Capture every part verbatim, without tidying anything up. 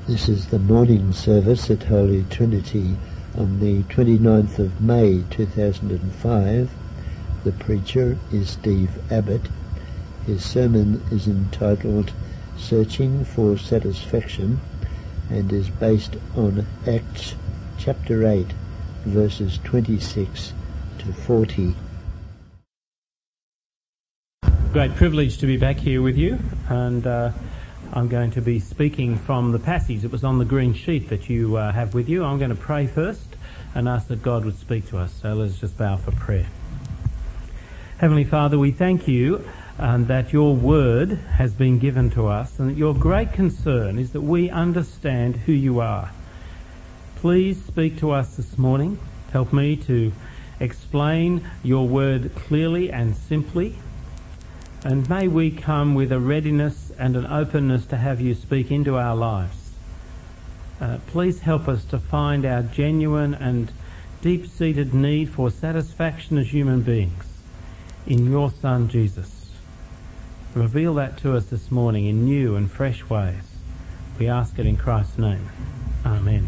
This is the morning service at Holy Trinity on the twenty-ninth of May two thousand five. The preacher is Steve Abbott. His sermon is entitled Searching for Satisfaction and is based on Acts chapter eight, verses twenty-six to forty. Great privilege to be back here with you, and uh, I'm going to be speaking from the passage that was on the green sheet that you uh, have with you. I'm going to pray first and ask that God would speak to us. So let's just bow for prayer. Heavenly Father, we thank you um, that your word has been given to us and that your great concern is that we understand who you are. Please speak to us this morning. Help me to explain your word clearly and simply. And may we come with a readiness and an openness to have you speak into our lives. Uh, please help us to find our genuine and deep-seated need for satisfaction as human beings in your Son, Jesus. Reveal that to us this morning in new and fresh ways. We ask it in Christ's name. Amen.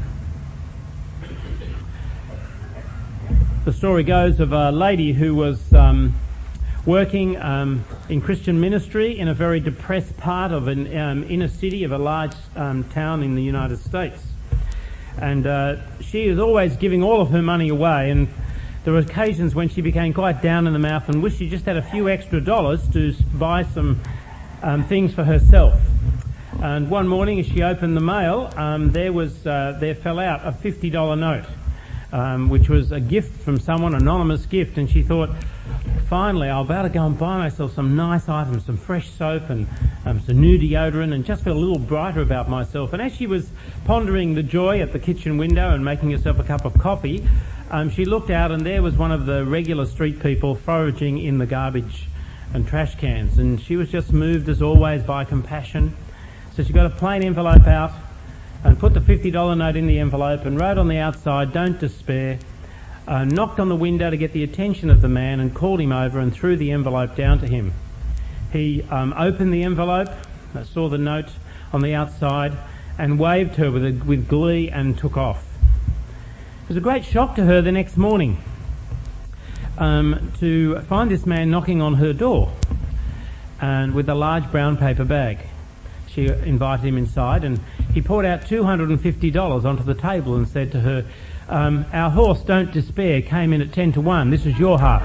The story goes of a lady who was um, working um, in Christian ministry in a very depressed part of an um, inner city of a large um, town in the United States. And uh, she was always giving all of her money away, and there were occasions when she became quite down in the mouth and wished she just had a few extra dollars to buy some um, things for herself. And one morning as she opened the mail, um, there was uh, there fell out a fifty dollar note, um, which was a gift from someone, an anonymous gift, and she thought, finally, I'm about to go and buy myself some nice items, some fresh soap and um, some new deodorant, and just feel a little brighter about myself. And as she was pondering the joy at the kitchen window and making herself a cup of coffee, um, she looked out and there was one of the regular street people foraging in the garbage and trash cans. And she was just moved, as always, by compassion. So she got a plain envelope out and put the fifty dollar note in the envelope and wrote on the outside, "Don't despair." Uh, knocked on the window to get the attention of the man and called him over and threw the envelope down to him. He um, opened the envelope, uh, saw the note on the outside and waved her with, a, with glee and took off. It was a great shock to her the next morning um, to find this man knocking on her door and with a large brown paper bag. She invited him inside and he poured out two hundred fifty dollars onto the table and said to her, Um, our horse, Don't Despair, came in at ten to one. This is your half.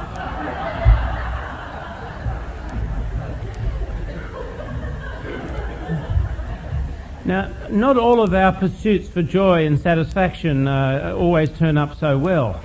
Now, not all of our pursuits for joy and satisfaction uh, always turn up so well.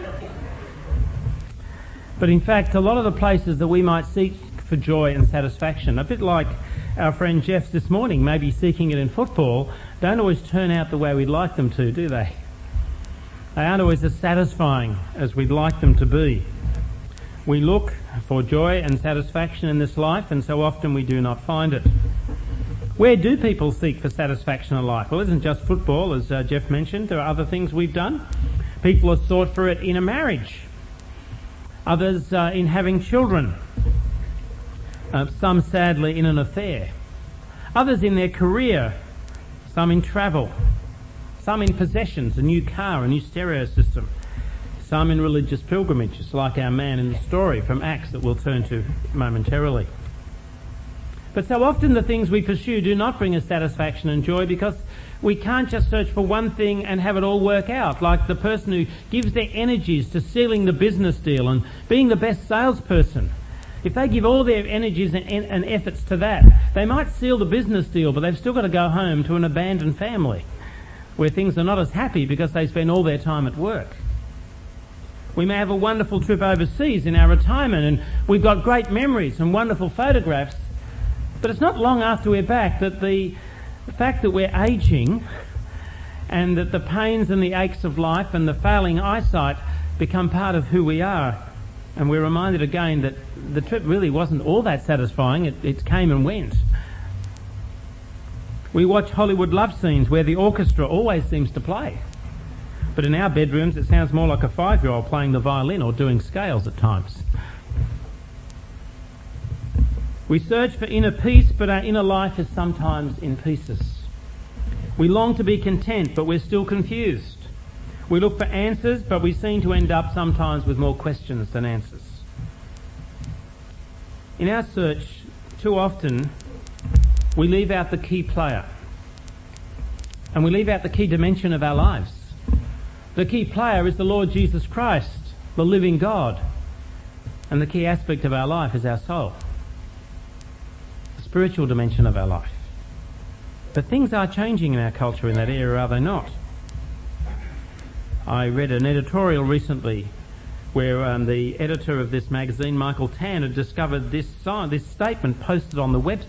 But in fact, a lot of the places that we might seek for joy and satisfaction, a bit like our friend Jeff this morning, maybe seeking it in football, don't always turn out the way we'd like them to, do they? They aren't always as satisfying as we'd like them to be. We look for joy and satisfaction in this life, and so often we do not find it. Where do people seek for satisfaction in life? Well, it isn't just football, as uh, Jeff mentioned. There are other things we've done. People have sought for it in a marriage. Others uh, in having children. Uh, some, sadly, in an affair. Others in their career. Some in travel. Some in possessions, a new car, a new stereo system. Some in religious pilgrimages, like our man in the story from Acts that we'll turn to momentarily. But so often the things we pursue do not bring us satisfaction and joy because we can't just search for one thing and have it all work out, like the person who gives their energies to sealing the business deal and being the best salesperson. If they give all their energies and, and efforts to that, they might seal the business deal, but they've still got to go home to an abandoned family, where things are not as happy because they spend all their time at work. We may have a wonderful trip overseas in our retirement and we've got great memories and wonderful photographs, but it's not long after we're back that the fact that we're ageing and that the pains and the aches of life and the failing eyesight become part of who we are. And we're reminded again that the trip really wasn't all that satisfying. It, it came and went. We watch Hollywood love scenes where the orchestra always seems to play. But in our bedrooms it sounds more like a five-year-old playing the violin or doing scales at times. We search for inner peace, but our inner life is sometimes in pieces. We long to be content, but we're still confused. We look for answers, but we seem to end up sometimes with more questions than answers. In our search, too often, we leave out the key player. And we leave out the key dimension of our lives. The key player is the Lord Jesus Christ, the living God. And the key aspect of our life is our soul, the spiritual dimension of our life. But things are changing in our culture in that area, are they not? I read an editorial recently where um, the editor of this magazine, Michael Tan, had discovered this, uh, this statement posted on the website.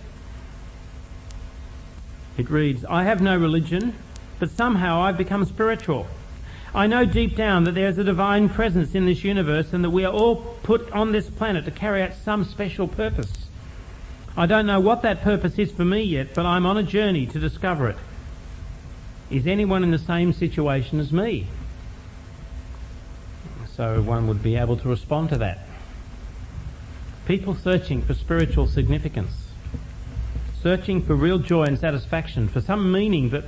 It reads, "I have no religion, but somehow I've become spiritual. I know deep down that there is a divine presence in this universe and that we are all put on this planet to carry out some special purpose. I don't know what that purpose is for me yet, but I'm on a journey to discover it. Is anyone in the same situation as me?" So one would be able to respond to that. People searching for spiritual significance, searching for real joy and satisfaction, for some meaning that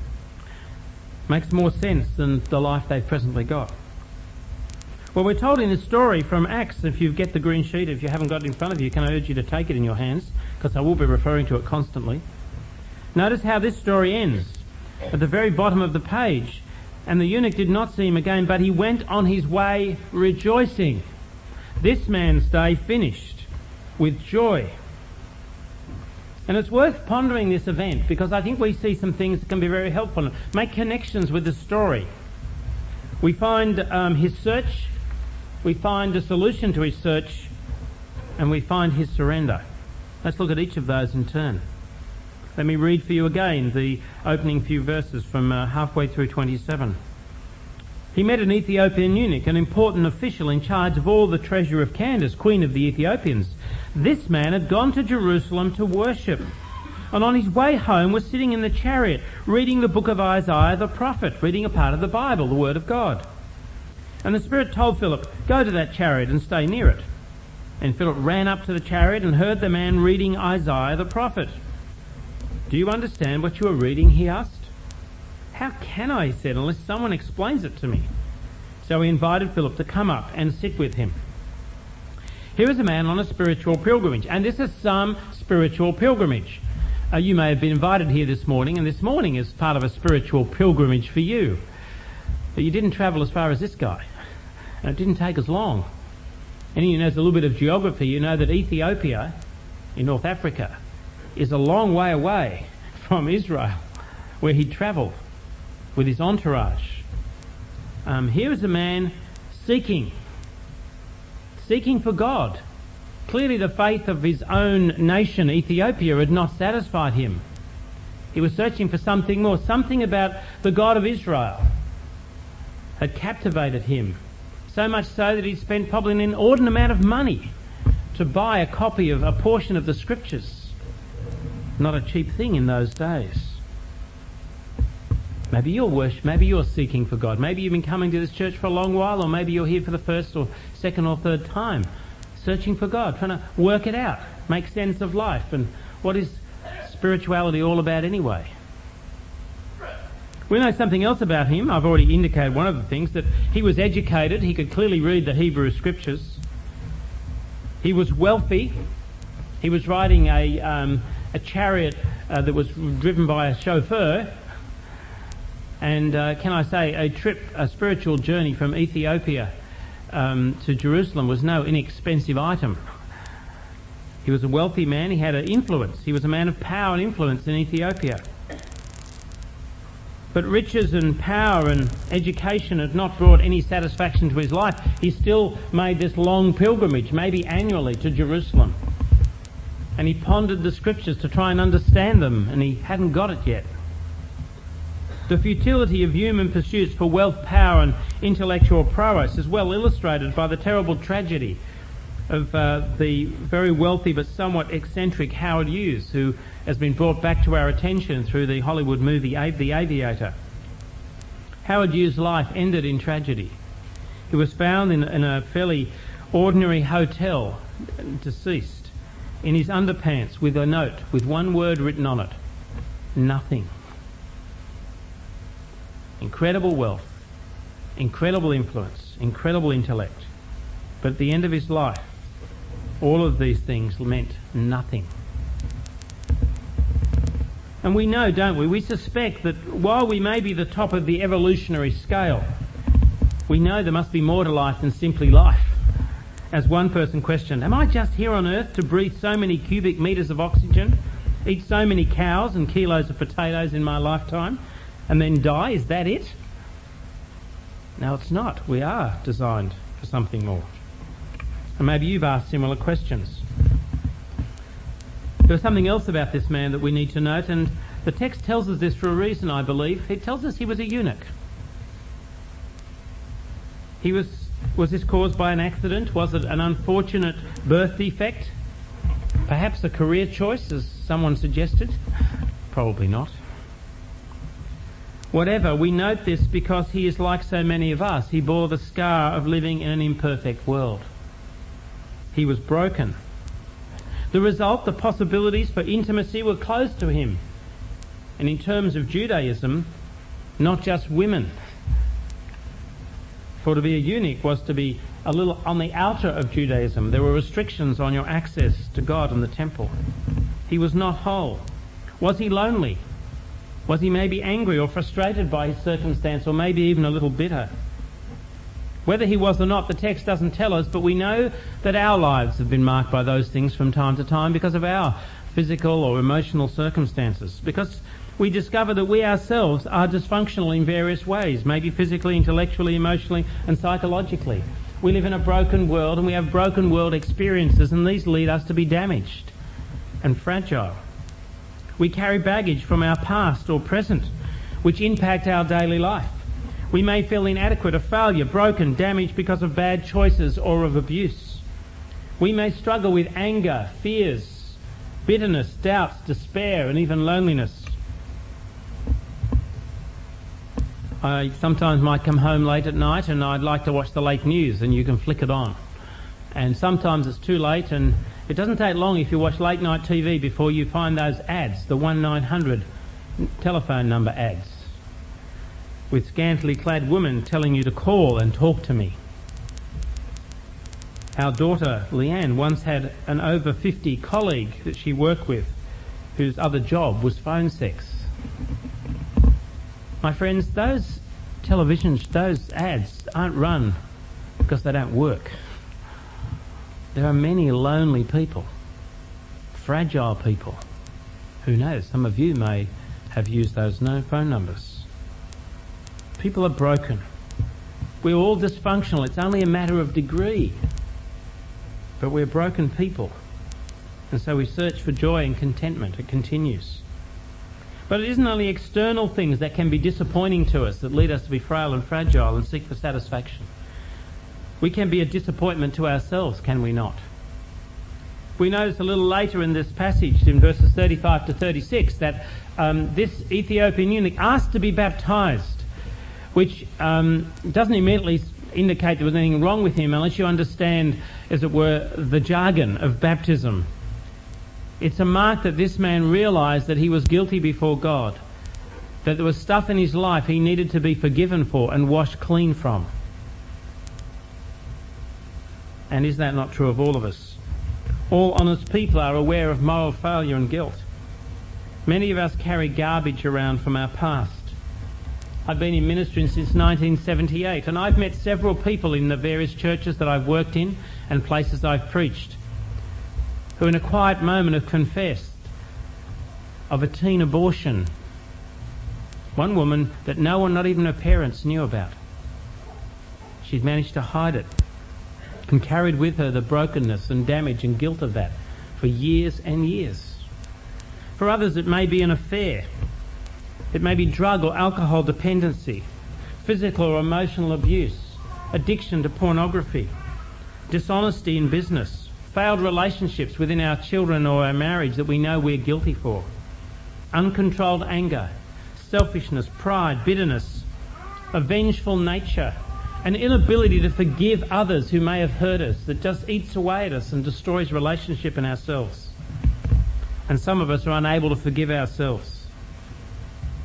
makes more sense than the life they've presently got. Well, we're told in this story from Acts, if you get the green sheet, if you haven't got it in front of you, can I urge you to take it in your hands, because I will be referring to it constantly. Notice how this story ends, at the very bottom of the page. "And the eunuch did not see him again, but he went on his way rejoicing." This man's day finished with joy. And it's worth pondering this event, because I think we see some things that can be very helpful. Make connections with the story. We find um, his search, we find a solution to his search, and we find his surrender. Let's look at each of those in turn. Let me read for you again the opening few verses from uh, halfway through twenty-seven. "He met an Ethiopian eunuch, an important official in charge of all the treasure of Candace, queen of the Ethiopians. This man had gone to Jerusalem to worship, and on his way home was sitting in the chariot reading the book of Isaiah the prophet, reading a part of the Bible, the Word of God. And the Spirit told Philip, 'Go to that chariot and stay near it.' And Philip ran up to the chariot and heard the man reading Isaiah the prophet. 'Do you understand what you are reading?' he asked. 'How can I?' he said, 'unless someone explains it to me.' So he invited Philip to come up and sit with him. Here is a man on a spiritual pilgrimage, and this is some spiritual pilgrimage. Uh, you may have been invited here this morning, and this morning is part of a spiritual pilgrimage for you. But you didn't travel as far as this guy, and it didn't take as long. Any who knows a little bit of geography, you know that Ethiopia, in North Africa, is a long way away from Israel, where he travelled with his entourage. Um, here is a man seeking, seeking for God. Clearly the faith of his own nation, Ethiopia, had not satisfied him. He was searching for something more. Something about the God of Israel had captivated him, so much so that he spent probably an inordinate amount of money to buy a copy of a portion of the Scriptures. Not a cheap thing in those days. Maybe you're worship, maybe you're seeking for God. Maybe you've been coming to this church for a long while, or maybe you're here for the first or second or third time, searching for God, trying to work it out, make sense of life, and what is spirituality all about anyway? We know something else about him. I've already indicated one of the things, that he was educated. He could clearly read the Hebrew Scriptures. He was wealthy. He was riding a, um, a chariot uh, that was driven by a chauffeur. And uh, can I say, a trip, a spiritual journey from Ethiopia um, to Jerusalem was no inexpensive item. He was a wealthy man. He had an influence. He was a man of power and influence in Ethiopia. But riches and power and education had not brought any satisfaction to his life. He still made this long pilgrimage, maybe annually, to Jerusalem. And he pondered the Scriptures to try and understand them, and he hadn't got it yet. The futility of human pursuits for wealth, power and intellectual prowess is well illustrated by the terrible tragedy of uh, the very wealthy but somewhat eccentric Howard Hughes, who has been brought back to our attention through the Hollywood movie The Aviator. Howard Hughes' life ended in tragedy. He was found in, in a fairly ordinary hotel, deceased, in his underpants with a note with one word written on it: nothing. incredible wealth, incredible influence, incredible intellect. But at the end of his life, all of these things meant nothing. And we know, don't we? We suspect that while we may be the top of the evolutionary scale, we know there must be more to life than simply life. As one person questioned, am I just here on earth to breathe so many cubic metres of oxygen, eat so many cows and kilos of potatoes in my lifetime, and then die? Is that it? No, it's not. We are designed for something more. And maybe you've asked similar questions. There's something else about this man that we need to note, and the text tells us this for a reason, I believe. It tells us he was a eunuch. He was, was this caused by an accident? Was it an unfortunate birth defect? Perhaps a career choice, as someone suggested? Probably not. Whatever, we note this because he is like so many of us. He bore the scar of living in an imperfect world. He was broken. The result, the possibilities for intimacy were closed to him. And in terms of Judaism, not just women. For to be a eunuch was to be a little on the outer of Judaism. There were restrictions on your access to God and the temple. He was not whole. Was he lonely? Was he maybe angry or frustrated by his circumstance, or maybe even a little bitter? Whether he was or not, the text doesn't tell us, but we know that our lives have been marked by those things from time to time because of our physical or emotional circumstances, because we discover that we ourselves are dysfunctional in various ways, maybe physically, intellectually, emotionally and psychologically. We live in a broken world and we have broken world experiences, and these lead us to be damaged and fragile. We carry baggage from our past or present which impact our daily life. We may feel inadequate, a failure, broken, damaged because of bad choices or of abuse. We may struggle with anger, fears, bitterness, doubts, despair and even loneliness. I sometimes might come home late at night and I'd like to watch the late news, and you can flick it on. And sometimes it's too late, and it doesn't take long if you watch late night T V before you find those ads, the one nine hundred telephone number ads, with scantily clad women telling you to call and talk to me. Our daughter Leanne once had an over fifty colleague that she worked with whose other job was phone sex. My friends, those televisions, those ads aren't run because they don't work. There are many lonely people, fragile people. Who knows, some of you may have used those no phone numbers. People are broken. We're all dysfunctional. It's only a matter of degree. But we're broken people. And so we search for joy and contentment. It continues. But it isn't only external things that can be disappointing to us that lead us to be frail and fragile and seek for satisfaction. We can be a disappointment to ourselves, can we not? We notice a little later in this passage, in verses thirty-five to thirty-six, that um, this Ethiopian eunuch asked to be baptized, which um, doesn't immediately indicate there was anything wrong with him unless you understand, as it were, the jargon of baptism. It's a mark that this man realised that he was guilty before God, that there was stuff in his life he needed to be forgiven for and washed clean from. And is that not true of all of us? All honest people are aware of moral failure and guilt. Many of us carry garbage around from our past. I've been in ministry since nineteen seventy-eight, and I've met several people in the various churches that I've worked in and places I've preached who in a quiet moment have confessed of a teen abortion. One woman that no one, not even her parents, knew about. She'd managed to hide it and carried with her the brokenness and damage and guilt of that for years and years. For others it may be an affair. It may be drug or alcohol dependency, physical or emotional abuse, addiction to pornography, dishonesty in business, failed relationships within our children or our marriage that we know we're guilty for, uncontrolled anger, selfishness, pride, bitterness, a vengeful nature, an inability to forgive others who may have hurt us that just eats away at us and destroys relationship in ourselves. And some of us are unable to forgive ourselves.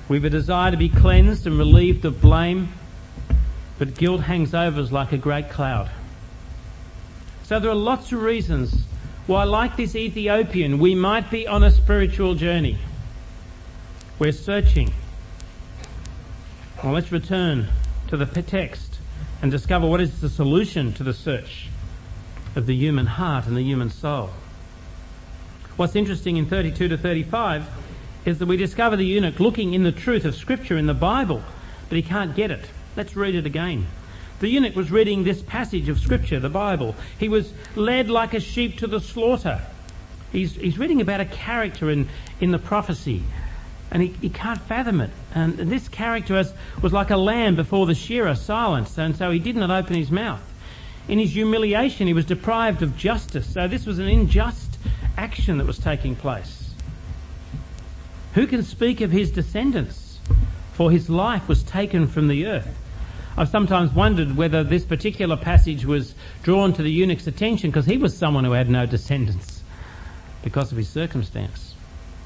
We've a desire to be cleansed and relieved of blame, but guilt hangs over us like a great cloud. So there are lots of reasons why, like this Ethiopian, we might be on a spiritual journey. We're searching. Well, let's return to the text and discover what is the solution to the search of the human heart and the human soul. What's interesting in thirty-two to thirty-five is that we discover the eunuch looking in the truth of Scripture in the Bible, but he can't get it. Let's read it again. The eunuch was reading this passage of Scripture, the Bible. He was led like a sheep to the slaughter. He's, he's reading about a character in, in the prophecy, and he, he can't fathom it. And this character was, was like a lamb before the shearer, silenced, and so he did not open his mouth. In his humiliation, he was deprived of justice. So this was an unjust action that was taking place. Who can speak of his descendants? For his life was taken from the earth. I've sometimes wondered whether this particular passage was drawn to the eunuch's attention because he was someone who had no descendants because of his circumstance.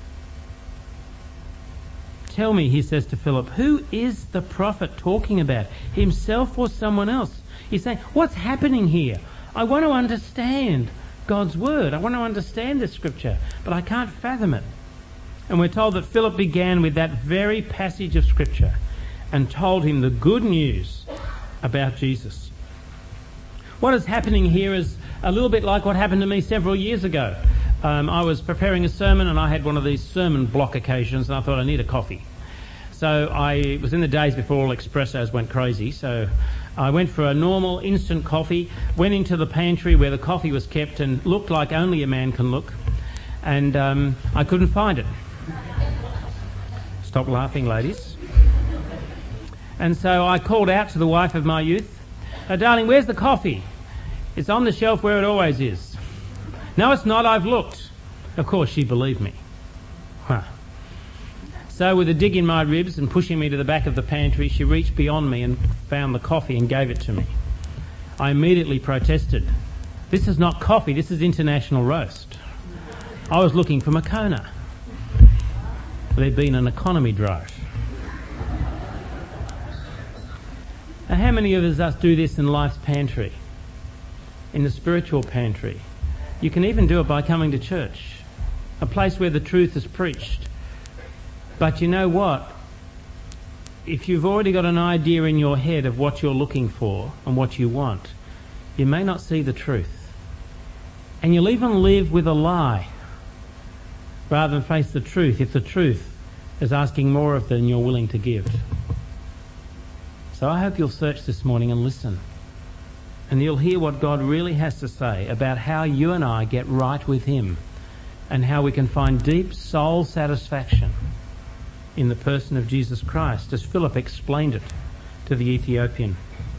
Tell me, he says to Philip, who is the prophet talking about? Himself or someone else? He's saying, what's happening here? I want to understand God's word. I want to understand this scripture, but I can't fathom it. And we're told that Philip began with that very passage of scripture and told him the good news about Jesus. What is happening here is a little bit like what happened to me several years ago. Um, I was preparing a sermon and I had one of these sermon block occasions and I thought I need a coffee. So I was in the days before all espressos went crazy, so I went for a normal instant coffee, went into the pantry where the coffee was kept and looked like only a man can look, and um, I couldn't find it. Stop laughing, ladies. And so I called out to the wife of my youth, oh, darling, where's the coffee? It's on the shelf where it always is. No, it's not, I've looked. Of course, she believed me. Huh. So with a dig in my ribs and pushing me to the back of the pantry, she reached beyond me and found the coffee and gave it to me. I immediately protested. This is not coffee, this is international roast. I was looking for Moccona. There'd been an economy drive. Now, how many of us do this in life's pantry? In the spiritual pantry? You can even do it by coming to church, a place where the truth is preached. But you know what? If you've already got an idea in your head of what you're looking for and what you want, you may not see the truth. And you'll even live with a lie rather than face the truth if the truth is asking more of than you're willing to give. So I hope you'll search this morning and listen. And you'll hear what God really has to say about how you and I get right with Him and how we can find deep soul satisfaction in the person of Jesus Christ, as Philip explained it to the Ethiopian.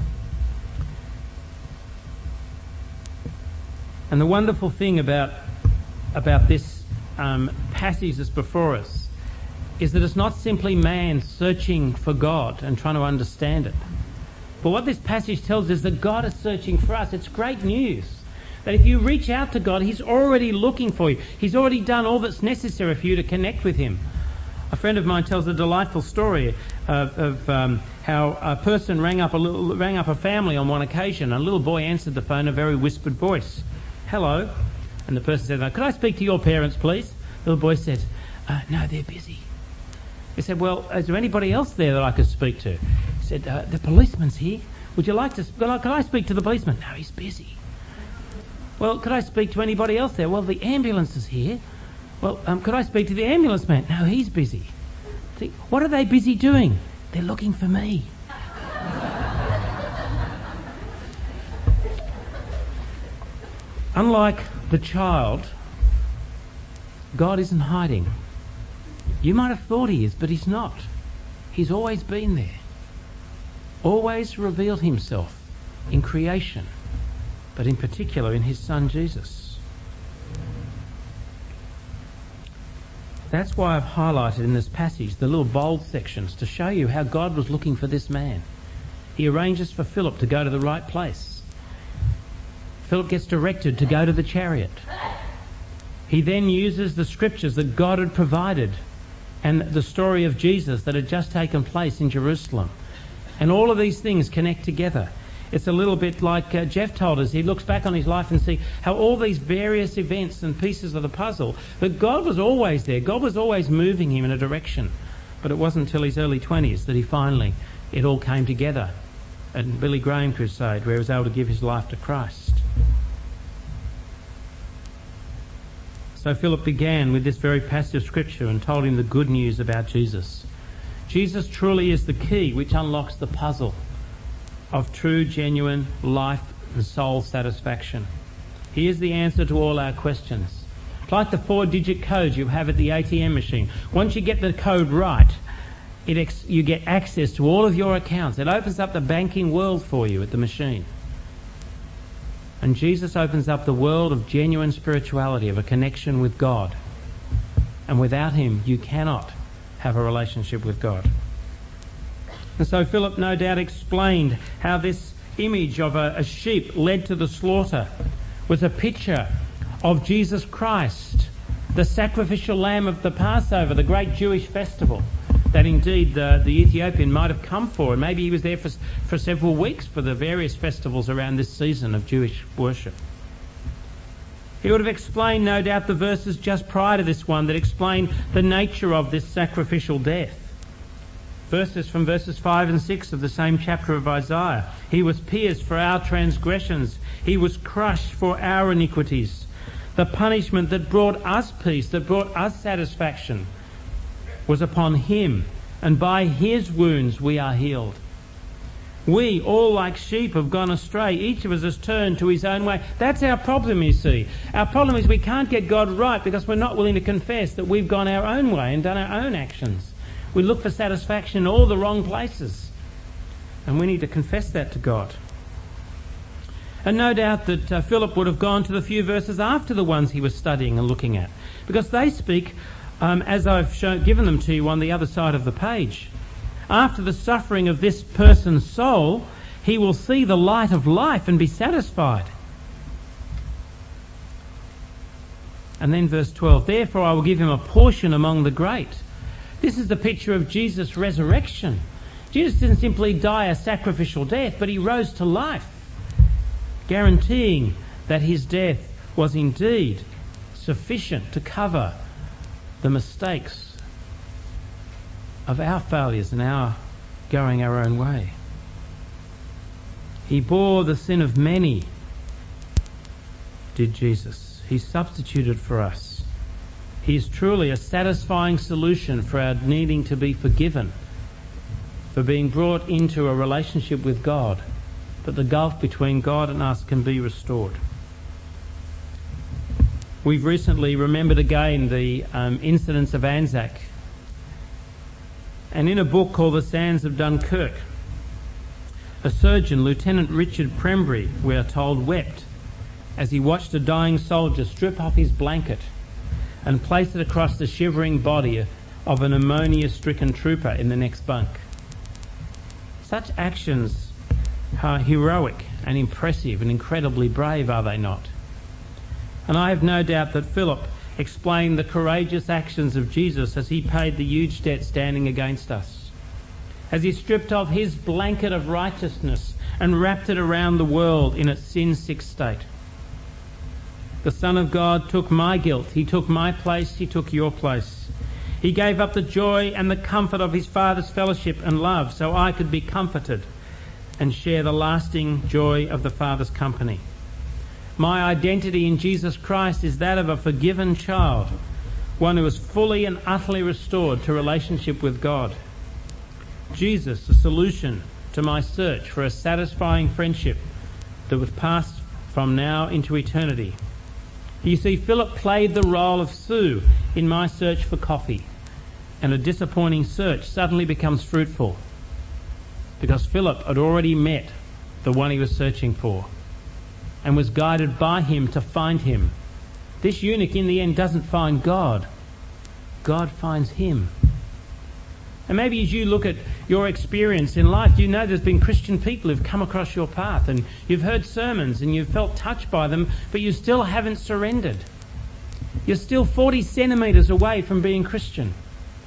And the wonderful thing about, about this um, passage that's before us is that it's not simply man searching for God and trying to understand it. But what this passage tells us is that God is searching for us. It's great news. That if you reach out to God, He's already looking for you. He's already done all that's necessary for you to connect with Him. A friend of mine tells a delightful story of, of um, how a person rang up a little, rang up a family on one occasion. A little boy answered the phone in a very whispered voice. Hello. And the person said, could I speak to your parents, please? The little boy said, uh, no, they're busy. He said, well, is there anybody else there that I could speak to? He said, uh, the policeman's here. Would you like to... Could I speak to the policeman? No, he's busy. Well, could I speak to anybody else there? Well, the ambulance is here. Well, um, could I speak to the ambulance man? No, he's busy. Think, what are they busy doing? They're looking for me. Unlike the child, God isn't hiding. You might have thought He is, but He's not. He's always been there. Always revealed Himself in creation, but in particular in His Son Jesus. That's why I've highlighted in this passage the little bold sections to show you how God was looking for this man. He arranges for Philip to go to the right place. Philip gets directed to go to the chariot. He then uses the scriptures that God had provided and the story of Jesus that had just taken place in Jerusalem. And all of these things connect together. It's a little bit like uh, Jeff told us. He looks back on his life and see how all these various events and pieces of the puzzle, that God was always there. God was always moving him in a direction. But it wasn't until his early twenties that he finally, it all came together at Billy Graham Crusade, where he was able to give his life to Christ. So Philip began with this very passage of Scripture and told him the good news about Jesus. Jesus truly is the key which unlocks the puzzle of true, genuine life and soul satisfaction. He is the answer to all our questions. It's like the four-digit code you have at the A T M machine. Once you get the code right, it ex- you get access to all of your accounts. It opens up the banking world for you at the machine. And Jesus opens up the world of genuine spirituality, of a connection with God. And without him, you cannot have a relationship with God. And so Philip no doubt explained how this image of a, a sheep led to the slaughter was a picture of Jesus Christ, the sacrificial lamb of the Passover, the great Jewish festival that indeed the, the Ethiopian might have come for. And maybe he was there for, for several weeks for the various festivals around this season of Jewish worship. He would have explained, no doubt, the verses just prior to this one that explain the nature of this sacrificial death. Verses from verses five and six of the same chapter of Isaiah. He was pierced for our transgressions. He was crushed for our iniquities. The punishment that brought us peace, that brought us satisfaction, was upon him, and by his wounds we are healed. We, all like sheep, have gone astray. Each of us has turned to his own way. That's our problem, you see. Our problem is we can't get God right because we're not willing to confess that we've gone our own way and done our own actions. We look for satisfaction in all the wrong places. And we need to confess that to God. And no doubt that uh, Philip would have gone to the few verses after the ones he was studying and looking at, because they speak, um, as I've shown, given them to you on the other side of the page. After the suffering of this person's soul, he will see the light of life and be satisfied. And then verse twelve, therefore I will give him a portion among the great. This is the picture of Jesus' resurrection. Jesus didn't simply die a sacrificial death, but he rose to life, guaranteeing that his death was indeed sufficient to cover the mistakes of our failures and our going our own way. He bore the sin of many, did Jesus. He substituted for us. He is truly a satisfying solution for our needing to be forgiven, for being brought into a relationship with God, that the gulf between God and us can be restored. We've recently remembered again the um, incidents of Anzac. And in a book called The Sands of Dunkirk, a surgeon, Lieutenant Richard Prembry, we are told, wept as he watched a dying soldier strip off his blanket and place it across the shivering body of an pneumonia-stricken trooper in the next bunk. Such actions are heroic and impressive and incredibly brave, are they not? And I have no doubt that Philip explained the courageous actions of Jesus as he paid the huge debt standing against us, as he stripped off his blanket of righteousness and wrapped it around the world in its sin-sick state. The Son of God took my guilt. He took my place. He took your place. He gave up the joy and the comfort of his Father's fellowship and love so I could be comforted and share the lasting joy of the Father's company. My identity in Jesus Christ is that of a forgiven child, one who is fully and utterly restored to relationship with God. Jesus, the solution to my search for a satisfying friendship that was passed from now into eternity. You see, Philip played the role of Sue in my search for coffee, and a disappointing search suddenly becomes fruitful because Philip had already met the one he was searching for and was guided by him to find him. This eunuch in the end doesn't find God. God finds him. And maybe as you look at your experience in life, you know there's been Christian people who've come across your path and you've heard sermons and you've felt touched by them, but you still haven't surrendered. You're still forty centimetres away from being Christian.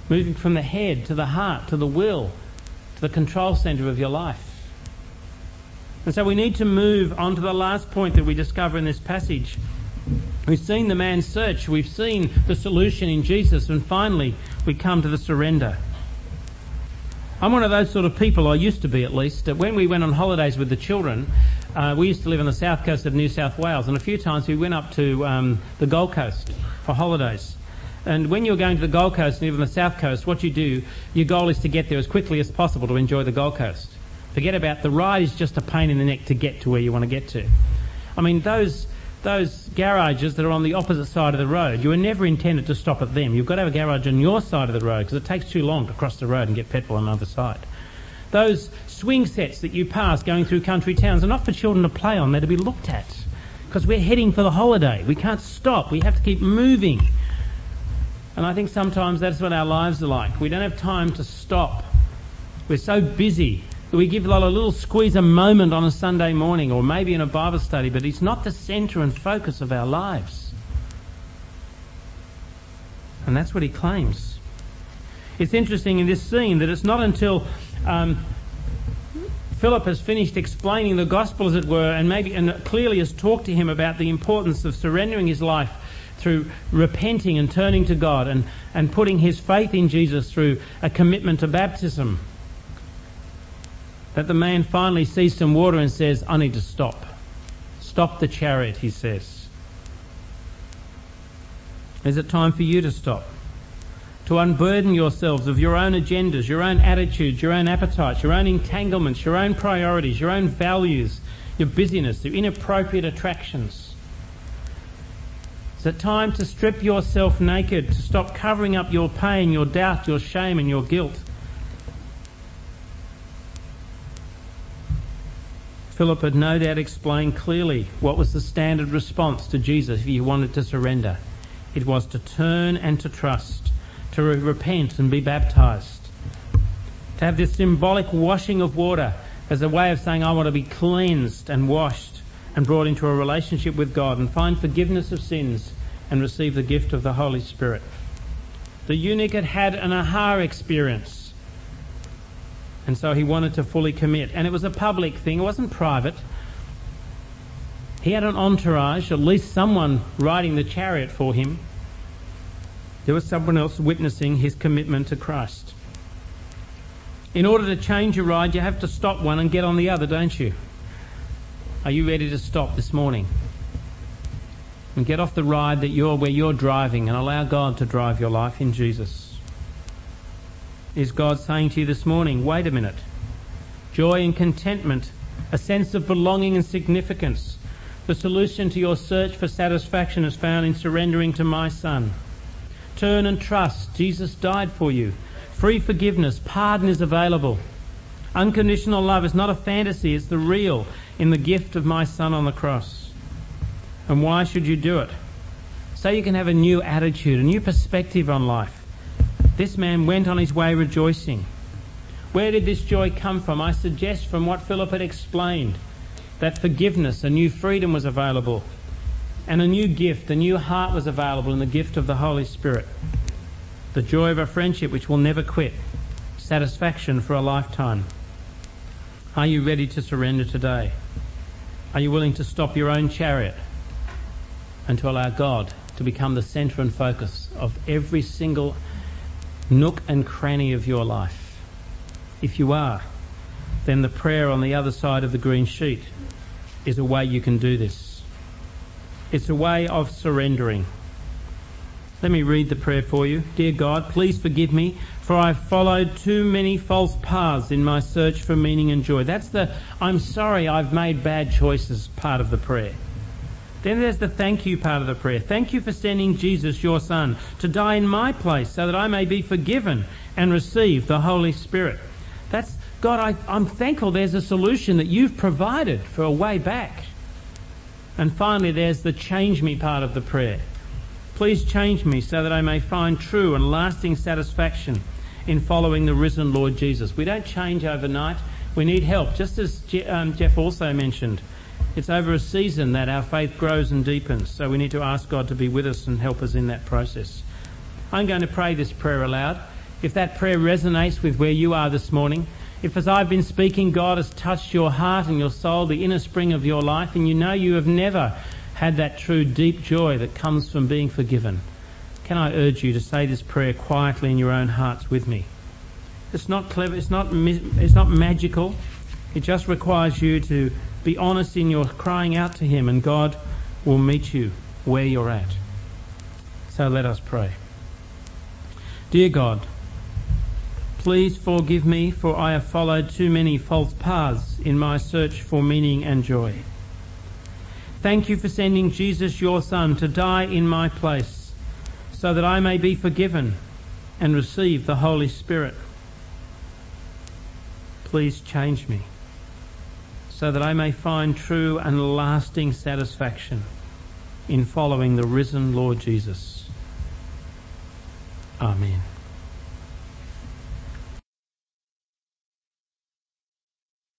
moving from the head to the heart, to the will, to the control centre of your life. And so we need to move on to the last point that we discover in this passage. We've seen the man's search, we've seen the solution in Jesus, and finally we come to the surrender. I'm one of those sort of people, I used to be at least, that when we went on holidays with the children, uh, we used to live on the south coast of New South Wales, and a few times we went up to um, the Gold Coast for holidays. And when you're going to the Gold Coast and even the south coast, what you do, your goal is to get there as quickly as possible to enjoy the Gold Coast. Forget about the ride, is just a pain in the neck to get to where you want to get to. I mean, those those garages that are on the opposite side of the road, you were never intended to stop at them. You've got to have a garage on your side of the road because it takes too long to cross the road and get petrol on the other side. Those swing sets that you pass going through country towns are not for children to play on, they're to be looked at. Because we're heading for the holiday. We can't stop. We have to keep moving. And I think sometimes that's what our lives are like. We don't have time to stop. We're so busy. We give a little squeeze a moment on a Sunday morning or maybe in a Bible study, but it's not the centre and focus of our lives. And that's what he claims. It's interesting in this scene that it's not until um, Philip has finished explaining the gospel, as it were, and maybe and clearly has talked to him about the importance of surrendering his life through repenting and turning to God and, and putting his faith in Jesus through a commitment to baptism, that the man finally sees some water and says, I need to stop. Stop the chariot, he says. Is it time for you to stop? To unburden yourselves of your own agendas, your own attitudes, your own appetites, your own entanglements, your own priorities, your own values, your busyness, your inappropriate attractions. Is it time to strip yourself naked, to stop covering up your pain, your doubt, your shame and your guilt? Philip had no doubt explained clearly what was the standard response to Jesus if he wanted to surrender. It was to turn and to trust, to re- repent and be baptised. To have this symbolic washing of water as a way of saying, I want to be cleansed and washed and brought into a relationship with God and find forgiveness of sins and receive the gift of the Holy Spirit. The eunuch had had an aha experience. And so he wanted to fully commit. And it was a public thing, it wasn't private. He had an entourage, at least someone riding the chariot for him. There was someone else witnessing his commitment to Christ. In order to change a ride, you have to stop one and get on the other, don't you? Are you ready to stop this morning? And get off the ride that you're where you're driving and allow God to drive your life in Jesus. Is God saying to you this morning, wait a minute, joy and contentment, a sense of belonging and significance, the solution to your search for satisfaction is found in surrendering to my Son. Turn and trust, Jesus died for you. Free forgiveness, pardon is available. Unconditional love is not a fantasy, it's the real in the gift of my Son on the cross. And why should you do it? So you can have a new attitude, a new perspective on life. This man went on his way rejoicing. Where did this joy come from? I suggest from what Philip had explained, that forgiveness, a new freedom was available, and a new gift, a new heart was available in the gift of the Holy Spirit. The joy of a friendship which will never quit, satisfaction for a lifetime. Are you ready to surrender today? Are you willing to stop your own chariot and to allow God to become the centre and focus of every single nook and cranny of your life? If you are, then the prayer on the other side of the green sheet is a way you can do this. It's a way of surrendering. Let me read the prayer for you. Dear God, please forgive me, for I've followed too many false paths in my search for meaning and joy. That's the I'm sorry I've made bad choices part of the prayer. Then there's the thank you part of the prayer. Thank you for sending Jesus, your Son, to die in my place so that I may be forgiven and receive the Holy Spirit. That's, God, I, I'm thankful there's a solution that you've provided for a way back. And finally, there's the change me part of the prayer. Please change me so that I may find true and lasting satisfaction in following the risen Lord Jesus. We don't change overnight. We need help, just as Je- um, Jeff also mentioned. It's over a season that our faith grows and deepens, so we need to ask God to be with us and help us in that process. I'm going to pray this prayer aloud. If that prayer resonates with where you are this morning, if as I've been speaking, God has touched your heart and your soul, the inner spring of your life, and you know you have never had that true deep joy that comes from being forgiven, can I urge you to say this prayer quietly in your own hearts with me? It's not clever, it's not, it's not magical. It just requires you to be honest in your crying out to Him, and God will meet you where you're at. So let us pray. Dear God, please forgive me, for I have followed too many false paths in my search for meaning and joy. Thank you for sending Jesus, your Son, to die in my place, so that I may be forgiven and receive the Holy Spirit. Please change me, so that I may find true and lasting satisfaction in following the risen Lord Jesus. Amen.